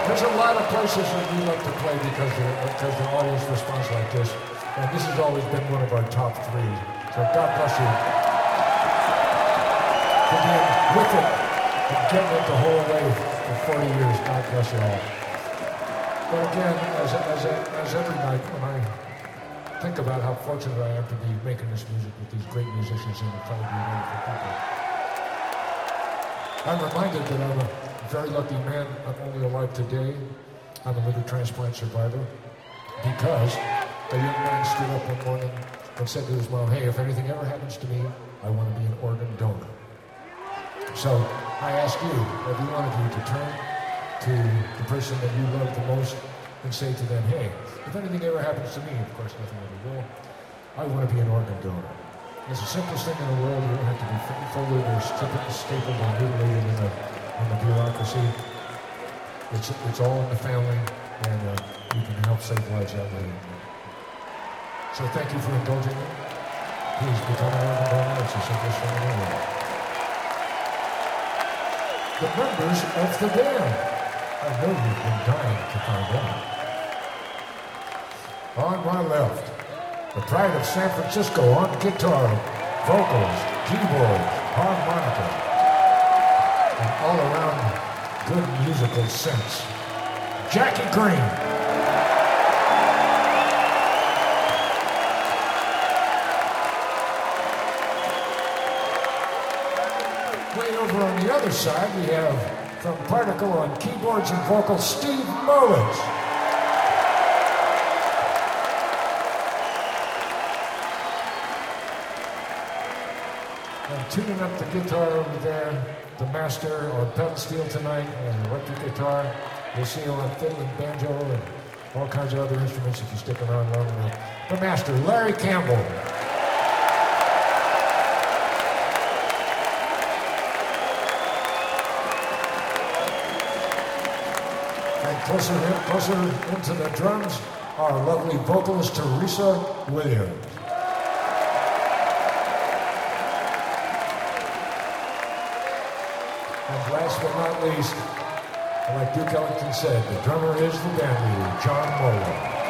There's a lot of places that we love to play because the audience responds like this. And this has always been one of our top three. So God bless you for being with it and getting it the whole way for 40 years. God bless you all. But again, as every night when I think about how fortunate I am to be making this music with these great musicians and trying to be wonderful people, I'm reminded that I'm a very lucky man. I'm only alive today. I'm a liver transplant survivor because a young man stood up one morning and said to his mom, "Hey, if anything ever happens to me, I want to be an organ donor." So I ask you, every one of you, to turn to the person that you love the most and say to them, "Hey, if anything ever happens to me," of course nothing ever will, "I want to be an organ donor." It's the simplest thing in the world. You don't have to be folded or stapled or mutilated in the bureaucracy. It's all in the family, and you can help save lives that way. So thank you for indulging me. Please become an organ donor. It's the simplest thing in the world. The members of the band. I know you've been dying to find out. On my left, the pride of San Francisco on guitar, vocals, keyboard, harmonica, and all around good musical sense, Jackie Green. Way over on the other side, we have from Particle on keyboards and vocals, Steve Mullins. And tuning up the guitar over there, the master on pedal steel tonight, and electric guitar. You'll see him on fiddle and banjo and all kinds of other instruments if you stick around long enough. The master, Larry Campbell. And closer into the drums, our lovely vocalist, Teresa Williams. And last but not least, like Duke Ellington said, the drummer is the band leader, John Moeller.